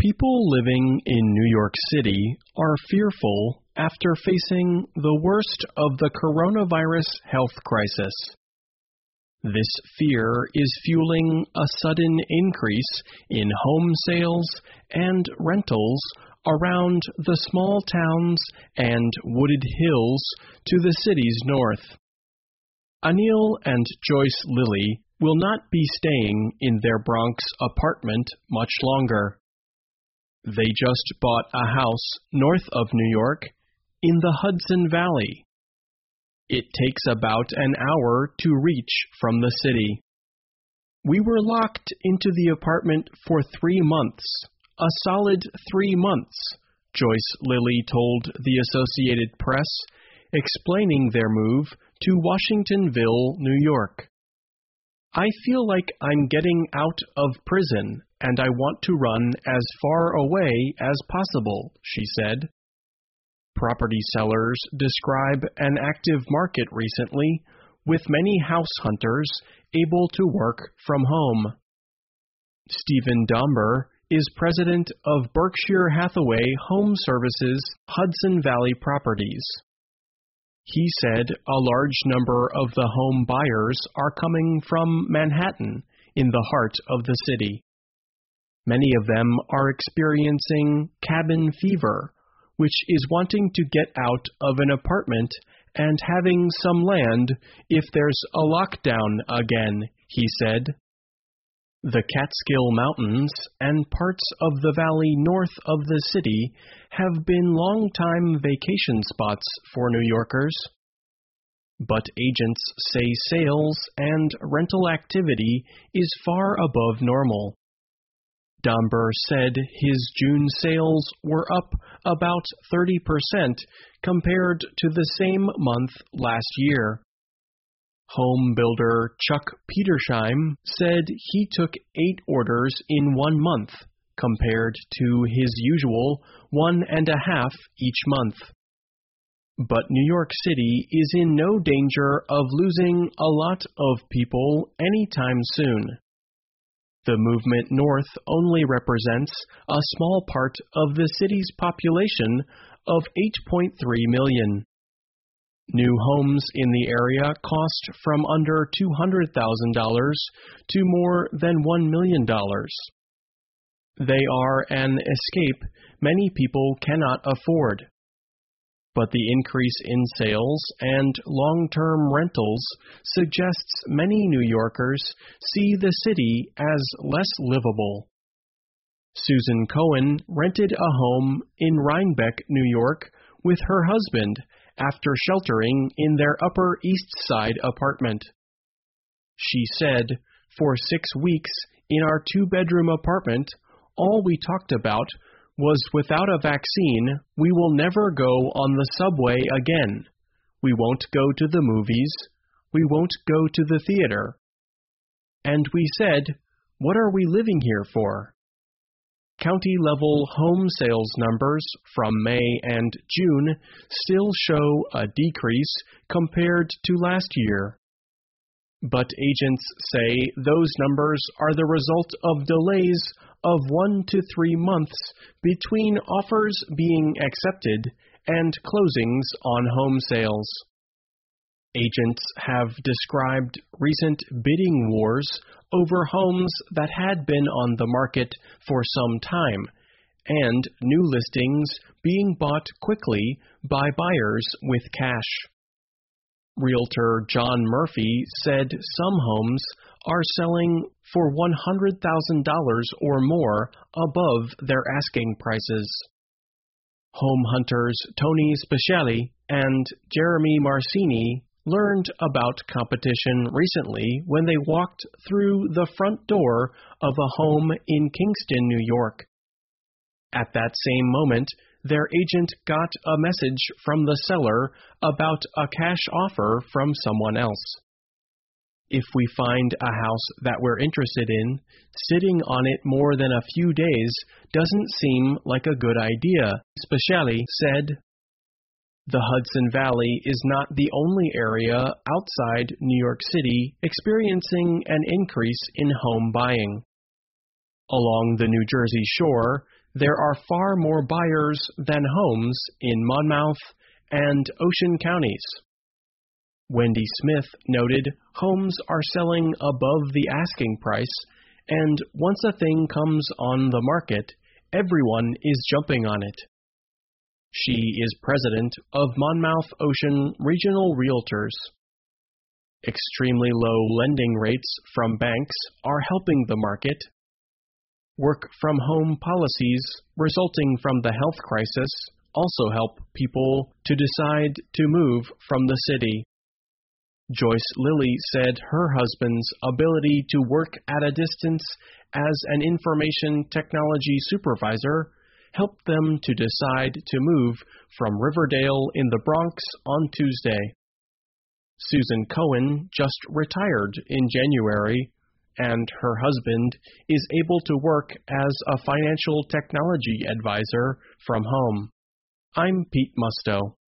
People living in New York City are fearful after facing the worst of the coronavirus health crisis. This fear is fueling a sudden increase in home sales and rentals around the small towns and wooded hills to the city's north. Anil and Joyce Lilly will not be staying in their Bronx apartment much longer. They just bought a house north of New York in the Hudson Valley. It takes about an hour to reach from the city. We were locked into the apartment for 3 months, a solid 3 months, Joyce Lilly told the Associated Press, explaining their move to Washingtonville, New York. I feel like I'm getting out of prison, and I want to run as far away as possible, she said. Property sellers describe an active market recently, with many house hunters able to work from home. Stephen Domber is president of Berkshire Hathaway Home Services Hudson Valley Properties. He said a large number of the home buyers are coming from Manhattan, in the heart of the city. Many of them are experiencing cabin fever, which is wanting to get out of an apartment and having some land if there's a lockdown again, he said. The Catskill Mountains and parts of the valley north of the city have been long-time vacation spots for New Yorkers. But agents say sales and rental activity is far above normal. Domber said his June sales were up about 30% compared to the same month last year. Home builder Chuck Petersheim said he took 8 orders in 1 month, compared to his usual 1.5 each month. But New York City is in no danger of losing a lot of people anytime soon. The movement north only represents a small part of the city's population of 8.3 million. New homes in the area cost from under $200,000 to more than $1 million. They are an escape many people cannot afford. But the increase in sales and long-term rentals suggests many New Yorkers see the city as less livable. Susan Cohen rented a home in Rhinebeck, New York, with her husband after sheltering in their Upper East Side apartment. She said, "For 6 weeks in our 2-bedroom apartment, all we talked about was without a vaccine, we will never go on the subway again. We won't go to the movies. We won't go to the theater." And we said, what are we living here for? County-level home sales numbers from May and June still show a decrease compared to last year. But agents say those numbers are the result of delays of 1 to 3 months between offers being accepted and closings on home sales. Agents have described recent bidding wars over homes that had been on the market for some time, and new listings being bought quickly by buyers with cash. Realtor John Murphy said some homes are selling for $100,000 or more above their asking prices. Home hunters Tony Speciale and Jeremy Marcini learned about competition recently when they walked through the front door of a home in Kingston, New York. At that same moment, their agent got a message from the seller about a cash offer from someone else. If we find a house that we're interested in, sitting on it more than a few days doesn't seem like a good idea, Speciale said. The Hudson Valley is not the only area outside New York City experiencing an increase in home buying. Along the New Jersey shore, there are far more buyers than homes in Monmouth and Ocean counties. Wendy Smith noted homes are selling above the asking price, and once a thing comes on the market, everyone is jumping on it. She is president of Monmouth Ocean Regional Realtors. Extremely low lending rates from banks are helping the market. Work-from-home policies resulting from the health crisis also help people to decide to move from the city. Joyce Lilly said her husband's ability to work at a distance as an information technology supervisor helped them to decide to move from Riverdale in the Bronx on Tuesday. Susan Cohen just retired in January, and her husband is able to work as a financial technology advisor from home. I'm Pete Musto.